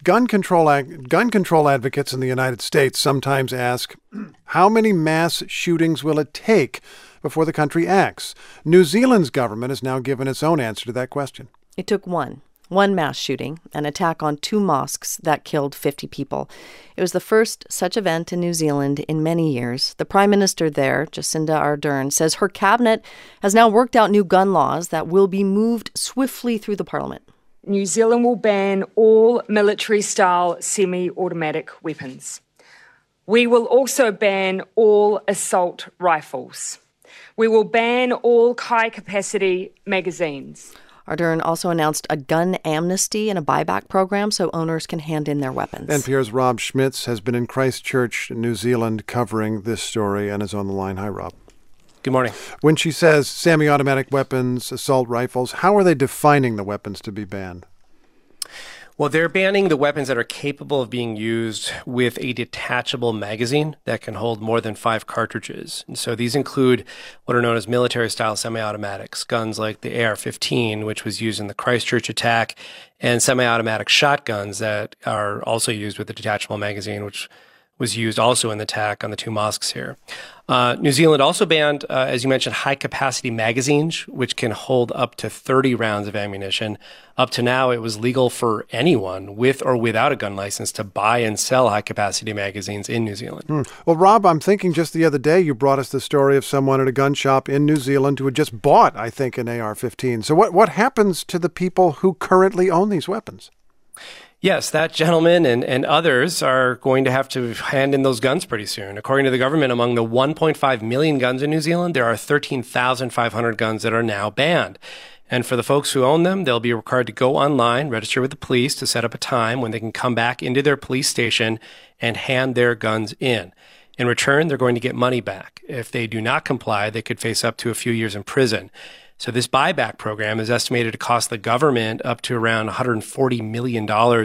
gun control advocates in the United States sometimes ask, how many mass shootings will it take before the country acts? New Zealand's government has now given its own answer to that question. It took one mass shooting, an attack on 2 mosques that killed 50 people. It was the first such event in New Zealand in many years. The Prime Minister there, Jacinda Ardern, says her cabinet has now worked out new gun laws that will be moved swiftly through the Parliament. New Zealand will ban all military-style semi-automatic weapons. We will also ban all assault rifles. We will ban all high-capacity magazines. Ardern also announced a gun amnesty and a buyback program so owners can hand in their weapons. NPR's Rob Schmitz has been in Christchurch, New Zealand, covering this story and is on the line. Hi, Rob. Good morning. When she says semi-automatic weapons, assault rifles, how are they defining the weapons to be banned? Well, they're banning the weapons that are capable of being used with a detachable magazine that can hold more than 5 cartridges. And so these include what are known as military-style semi-automatics, guns like the AR-15, which was used in the Christchurch attack, and semi-automatic shotguns that are also used with a detachable magazine, which was used also in the attack on the 2 mosques here. New Zealand also banned, as you mentioned, high-capacity magazines, which can hold up to 30 rounds of ammunition. Up to now, it was legal for anyone with or without a gun license to buy and sell high-capacity magazines in New Zealand. Well, Rob, I'm thinking just the other day you brought us the story of someone at a gun shop in New Zealand who had just bought, I think, an AR-15. So what happens to the people who currently own these weapons? Yes, that gentleman and others are going to have to hand in those guns pretty soon. According to the government, among the 1.5 million guns in New Zealand, there are 13,500 guns that are now banned. And for the folks who own them, they'll be required to go online, register with the police to set up a time when they can come back into their police station and hand their guns in. In return, they're going to get money back. If they do not comply, they could face up to a few years in prison. So this buyback program is estimated to cost the government up to around $140 million.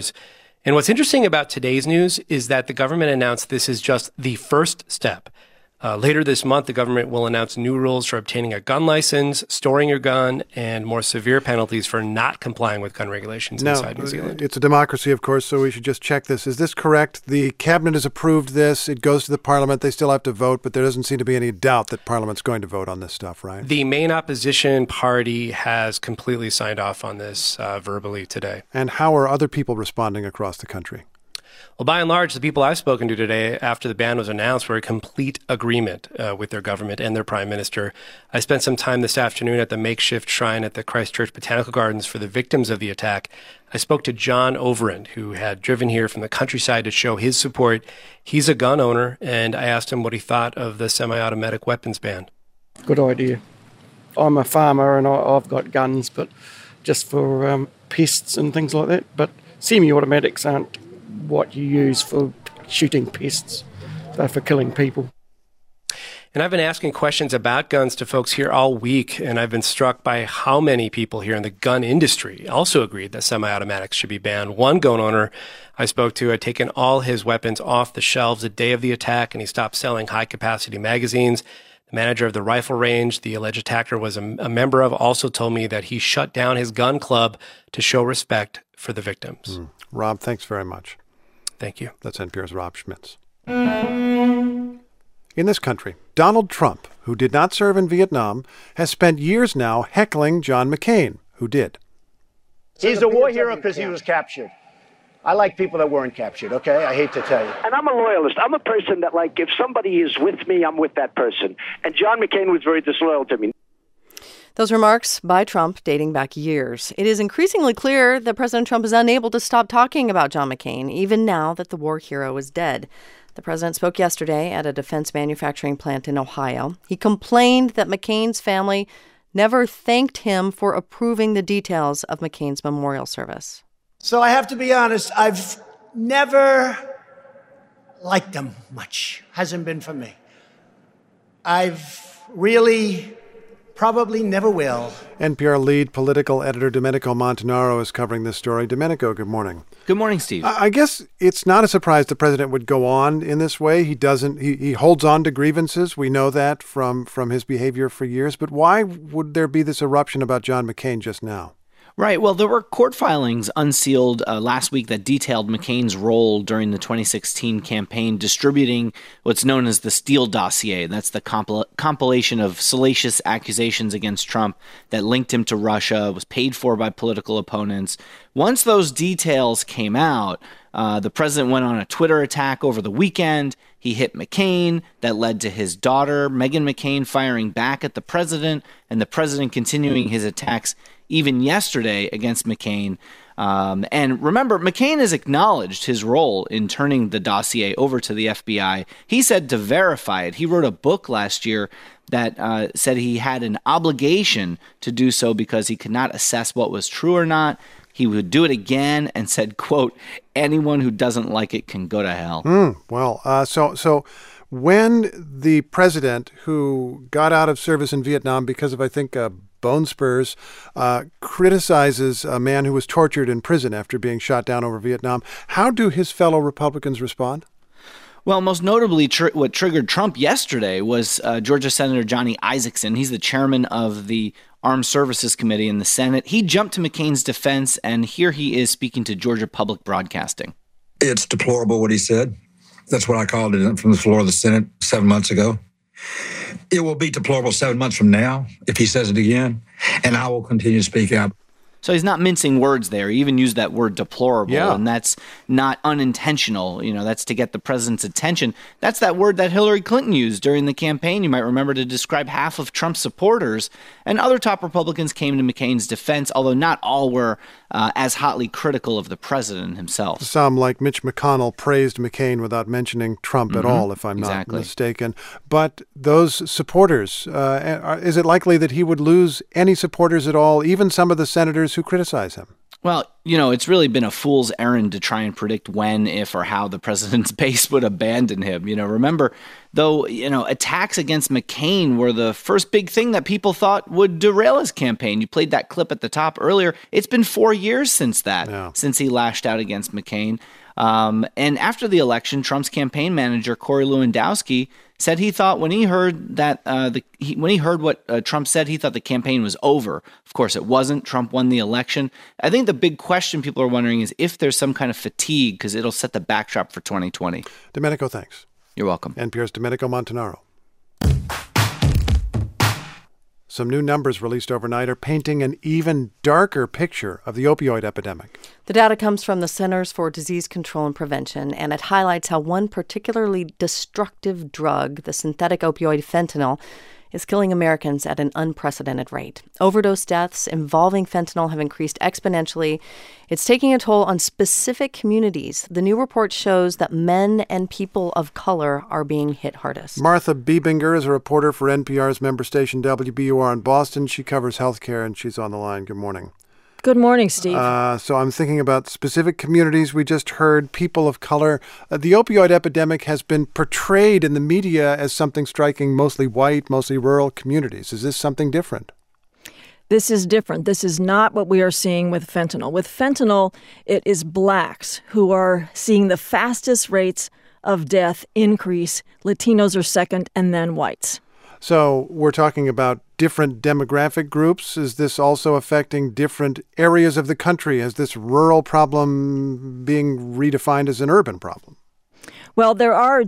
And what's interesting about today's news is that the government announced this is just the first step. Later this month, the government will announce new rules for obtaining a gun license, storing your gun, and more severe penalties for not complying with gun regulations inside New Zealand. It's a democracy, of course, so we should just check this. Is this correct? The cabinet has approved this. It goes to the parliament. They still have to vote, but there doesn't seem to be any doubt that parliament's going to vote on this stuff, right? The main opposition party has completely signed off on this verbally today. And how are other people responding across the country? Well, by and large, the people I've spoken to today after the ban was announced were in complete agreement with their government and their prime minister. I spent some time this afternoon at the makeshift shrine at the Christchurch Botanical Gardens for the victims of the attack. I spoke to John Overend, who had driven here from the countryside to show his support. He's a gun owner, and I asked him what he thought of the semi-automatic weapons ban. Good idea. I'm a farmer and I've got guns, but just for pests and things like that. But semi-automatics aren't what you use for shooting pests. They're for killing people. And I've been asking questions about guns to folks here all week, and I've been struck by how many people here in the gun industry also agreed that semi-automatics should be banned. One gun owner I spoke to had taken all his weapons off the shelves the day of the attack, and he stopped selling high-capacity magazines. The manager of the rifle range the alleged attacker was a member of also told me that he shut down his gun club to show respect for the victims. Rob, thanks very much. Thank you. That's NPR's Rob Schmitz. In this country, Donald Trump, who did not serve in Vietnam, has spent years now heckling John McCain, who did. He's a war hero because he was captured. I like people that weren't captured, okay? I hate to tell you. And I'm a loyalist. I'm a person that, like, if somebody is with me, I'm with that person. And John McCain was very disloyal to me. Those remarks by Trump dating back years. It is increasingly clear that President Trump is unable to stop talking about John McCain, even now that the war hero is dead. The president spoke yesterday at a defense manufacturing plant in Ohio. He complained that McCain's family never thanked him for approving the details of McCain's memorial service. So I have to be honest, I've never liked him much. Hasn't been for me. I've really probably never will. NPR lead political editor Domenico Montanaro is covering this story. Domenico, good morning. Good morning, Steve. I guess it's not a surprise the president would go on in this way. He holds on to grievances. We know that from his behavior for years. But why would there be this eruption about John McCain just now? Right. Well, there were court filings unsealed last week that detailed McCain's role during the 2016 campaign distributing what's known as the Steele dossier. That's the compilation of salacious accusations against Trump that linked him to Russia, was paid for by political opponents. Once those details came out, the president went on a Twitter attack over the weekend. He hit McCain. That led to his daughter, Meghan McCain, firing back at the president, and the president continuing his attacks even yesterday against McCain. And remember, McCain has acknowledged his role in turning the dossier over to the FBI. He said to verify it. He wrote a book last year that said he had an obligation to do so because he could not assess what was true or not. He would do it again and said, quote, anyone who doesn't like it can go to hell. So when the president who got out of service in Vietnam because of, I think, bone spurs, criticizes a man who was tortured in prison after being shot down over Vietnam, how do his fellow Republicans respond? Well, most notably, what triggered Trump yesterday was Georgia Senator Johnny Isakson. He's the chairman of the Armed Services Committee in the Senate. He jumped to McCain's defense, and here he is speaking to Georgia Public Broadcasting. It's deplorable what he said. That's what I called it from the floor of the Senate 7 months ago. It will be deplorable 7 months from now if he says it again, and I will continue to speak out. So he's not mincing words there. He even used that word deplorable, yeah. And that's not unintentional. That's to get the president's attention. That's that word that Hillary Clinton used during the campaign, you might remember, to describe half of Trump's supporters. And other top Republicans came to McCain's defense, although not all were as hotly critical of the president himself. Some, like Mitch McConnell, praised McCain without mentioning Trump at all, if I'm not mistaken. But those supporters, is it likely that he would lose any supporters at all, even some of the senators who criticize him? Well, it's really been a fool's errand to try and predict when, if, or how the president's base would abandon him. Remember, though, attacks against McCain were the first big thing that people thought would derail his campaign. You played that clip at the top earlier. It's been 4 years since that, since he lashed out against McCain. And after the election, Trump's campaign manager, Corey Lewandowski, said he thought when he heard that when he heard what Trump said, he thought the campaign was over. Of course, it wasn't. Trump won the election. I think the big question people are wondering is if there's some kind of fatigue, because it'll set the backdrop for 2020. Domenico, thanks. You're welcome. NPR's Domenico Montanaro. Some new numbers released overnight are painting an even darker picture of the opioid epidemic. The data comes from the Centers for Disease Control and Prevention, and it highlights how one particularly destructive drug, the synthetic opioid fentanyl, is killing Americans at an unprecedented rate. Overdose deaths involving fentanyl have increased exponentially. It's taking a toll on specific communities. The new report shows that men and people of color are being hit hardest. Martha Biebinger is a reporter for NPR's member station WBUR in Boston. She covers healthcare, and she's on the line. Good morning. Good morning, Steve. So I'm thinking about specific communities. We just heard people of color. The opioid epidemic has been portrayed in the media as something striking mostly white, mostly rural communities. Is this something different? This is different. This is not what we are seeing with fentanyl. With fentanyl, it is blacks who are seeing the fastest rates of death increase. Latinos are second, and then whites. So we're talking about different demographic groups. Is this also affecting different areas of the country? Is this rural problem being redefined as an urban problem? Well, there are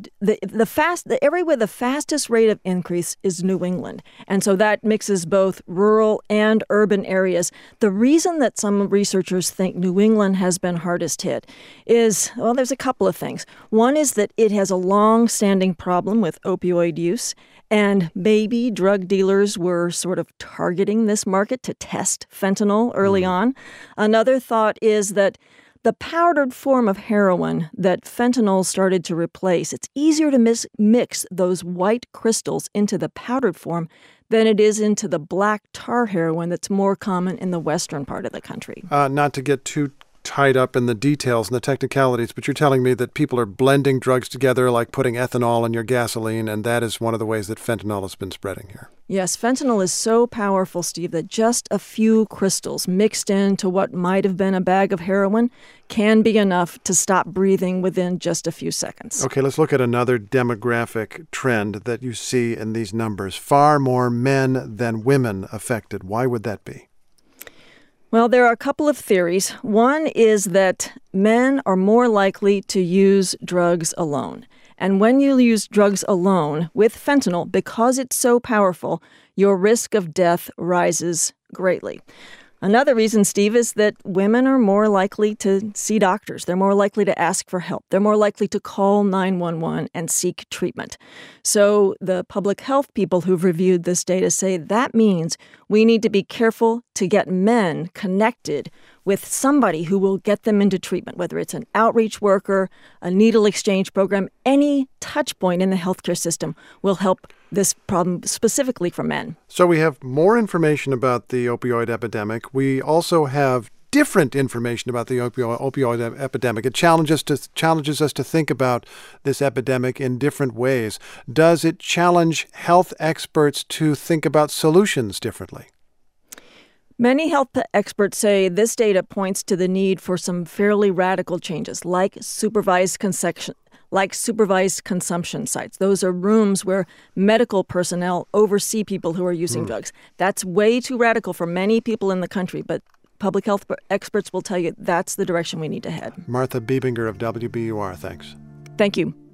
the area with the fastest rate of increase is New England. And so that mixes both rural and urban areas. The reason that some researchers think New England has been hardest hit is, well, there's a couple of things. One is that it has a long-standing problem with opioid use. And maybe drug dealers were sort of targeting this market to test fentanyl early on. Another thought is that the powdered form of heroin that fentanyl started to replace, it's easier to mix those white crystals into the powdered form than it is into the black tar heroin that's more common in the western part of the country. Not to get too tied up in the details and the technicalities, but you're telling me that people are blending drugs together like putting ethanol in your gasoline, and that is one of the ways that fentanyl has been spreading here. Yes, fentanyl is so powerful, Steve, that just a few crystals mixed into what might have been a bag of heroin can be enough to stop breathing within just a few seconds. Okay, let's look at another demographic trend that you see in these numbers. Far more men than women affected. Why would that be? Well, there are a couple of theories. One is that men are more likely to use drugs alone. And when you use drugs alone with fentanyl, because it's so powerful, your risk of death rises greatly. Another reason, Steve, is that women are more likely to see doctors. They're more likely to ask for help. They're more likely to call 911 and seek treatment. So the public health people who've reviewed this data say that means we need to be careful to get men connected with somebody who will get them into treatment, whether it's an outreach worker, a needle exchange program. Any touch point in the healthcare system will help this problem specifically for men. So we have more information about the opioid epidemic. We also have different information about the opioid epidemic. It challenges us to think about this epidemic in different ways. Does it challenge health experts to think about solutions differently? Many health experts say this data points to the need for some fairly radical changes, like supervised consumption sites. Those are rooms where medical personnel oversee people who are using drugs. That's way too radical for many people in the country, but public health experts will tell you that's the direction we need to head. Martha Biebinger of WBUR, thanks. Thank you.